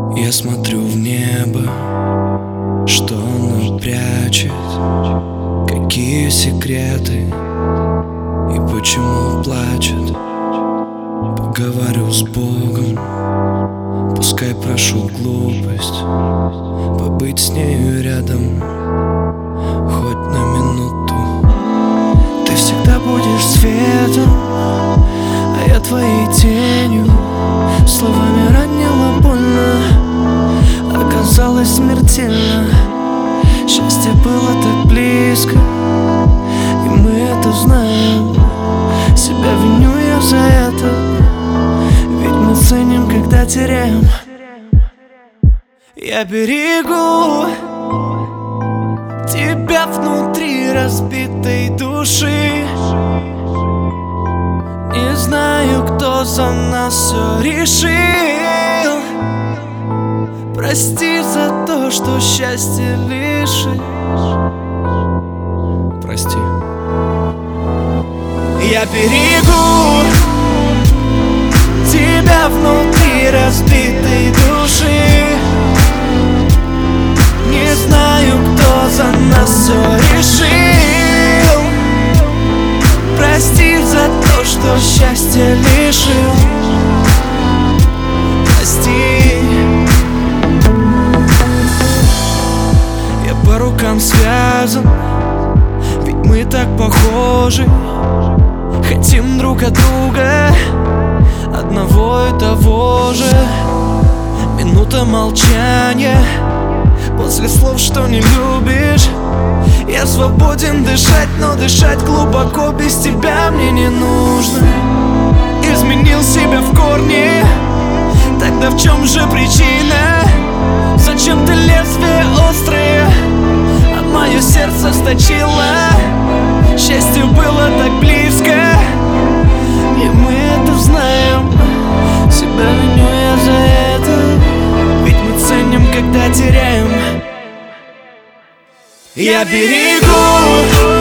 Я смотрю в небо, что оно прячет, какие секреты и почему плачет. Поговорю с Богом, пускай прошу глупость побыть с нею рядом хоть на минуту. Ты всегда будешь светом, а я твоей тенью. Словами ранило больно, оказалось смертельно. Счастье было так близко, и мы это знаем. Себя виню я за это, ведь мы ценим, когда теряем. Я берегу тебя внутри разбитой души. Не знаю, кто за нас все решил. Прости за то, что счастье лишишь. Прости. Я берегу тебя внутри разбитой души. Не знаю, кто за нас все решил. Прости за то, что счастье лишил. Прости. Я по рукам связан, ведь мы так похожи. Хотим друг от друга одного и того же. Минута молчания после слов, что не любишь. Я свободен дышать, но дышать глубоко без тебя мне не нужно. Изменил себя в корне, тогда в чем же причина? Зачем ты лезвие острое, а мое сердце сточило? Счастье было так близко, и мы это знаем. Себя виню я за это, ведь мы ценим, когда теряем. Я берегу